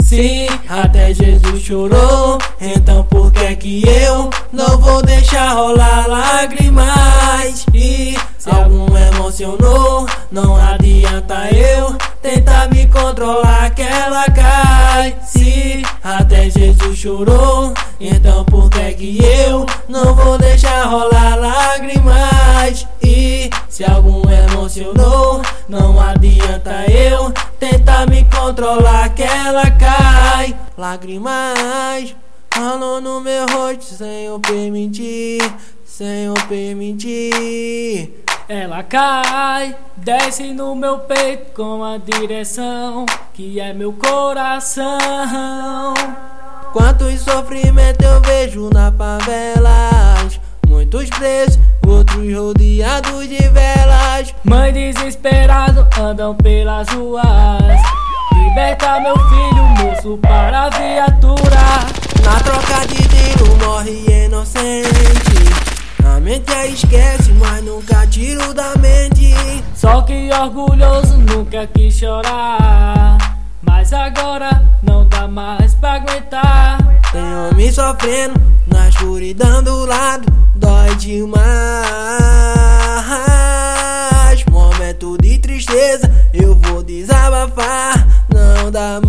Se até Jesus chorou, então por que eu não vou deixar rolar lágrimas? E se algum emocionou, não adianta eu tentar me controlar que ela cai. Se até Jesus chorou, então por que eu não vou deixar rolar lágrimas? E se algum emocionou, não adianta eu tentar me controlar que ela cai. Lágrimas rolam no meu rosto sem eu permitir, sem eu permitir. Ela cai, desce no meu peito com a direção que é meu coração. Quantos sofrimentos eu vejo nas favelas, muitos presos, outros rodeados de velas. Mãe desesperado andam pelas ruas, liberta meu filho, moço, para a viatura. Na troca de tiro morre inocente, a mente a esquece, mas nunca tiro da mente. Só que orgulhoso nunca quis chorar, mas agora não dá mais pra aguentar. Tem homem sofrendo na escuridão do lado, dói demais. Momento de tristeza, eu vou desabafar, não dá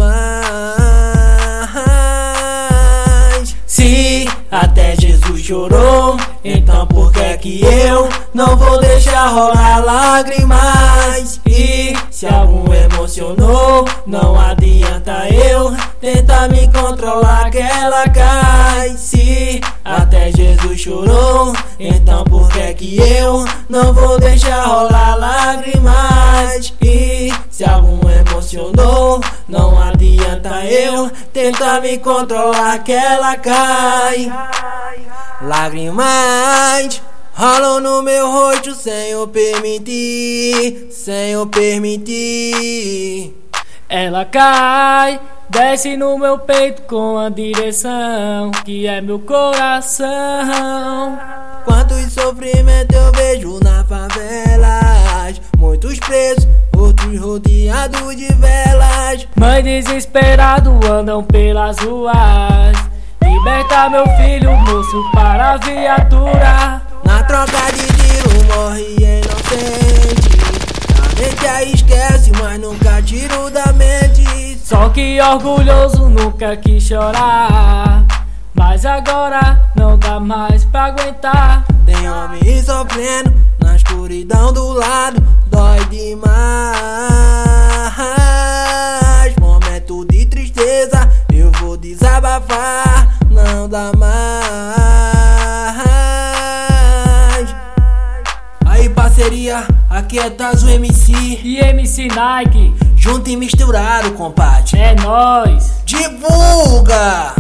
mais. Se até Jesus chorou, então por que eu não vou deixar rolar lágrimas? E se algum emocionou, não adianta eu tentar me controlar que ela cai. Se até Jesus chorou, então por que eu não vou deixar rolar lágrimas? E se algum emocionou, não adianta eu tentar me controlar que ela cai. Lágrimas rolam no meu rosto sem eu permitir, sem eu permitir. Ela cai, desce no meu peito com a direção que é meu coração. Quantos sofrimentos eu vejo nas favelas, muitos presos, outros rodeados de velas. Mãe desesperado andam pelas ruas, liberta meu filho, moço, para a viatura. Na troca de tiro morre inocente, a mente a esquece, mas nunca tiro da mente. Só que orgulhoso nunca quis chorar, mas agora não dá mais pra aguentar. Tem homem sofrendo na escuridão do lado, dói demais. Momento de tristeza, eu vou desabafar, não dá mais. Aí parceria, aqui é Tazo MC e MC Nike, junto e misturado, compadre. é nóis. Divulga!